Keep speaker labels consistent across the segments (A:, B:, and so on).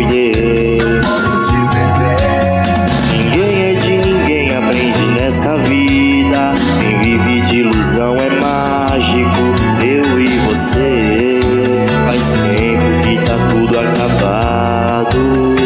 A: perder. Ninguém é de ninguém, aprende nessa vida. Quem vive de ilusão é mágico. Eu e você, faz tempo que tá tudo acabado.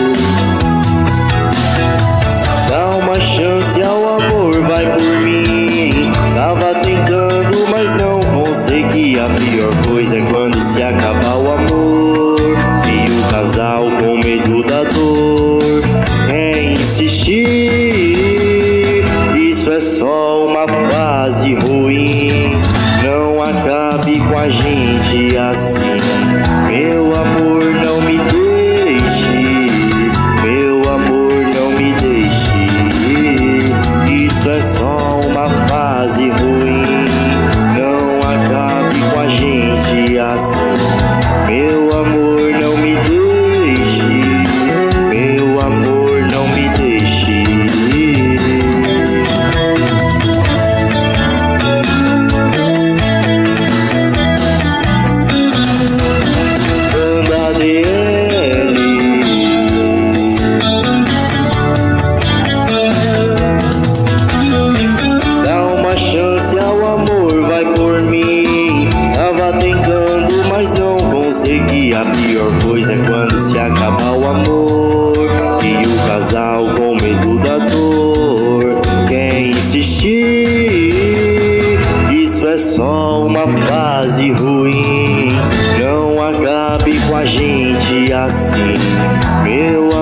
A: Dá uma chance ao amor, vai por mim. Tava tentando, mas não consegui. A pior coisa é quando se acaba o amor e o casal com medo da dor é insistir. Isso é só uma fase ruim. Não acabe com a gente assim. Meu amor, não me deixe. Meu amor, não me deixe. Isso é só uma fase ruim. Não acabe com a gente assim. Meu amor, não me deixe. Meu amor, não me deixe. Banda DL. Dá uma chance ao amor, vai por mim. Tava tentando, mas não consegui. A pior coisa é quando se acaba o amor e o casal com medo da dor quer insistir. Isso é só uma fase ruim. Não acabe com a gente assim. Meu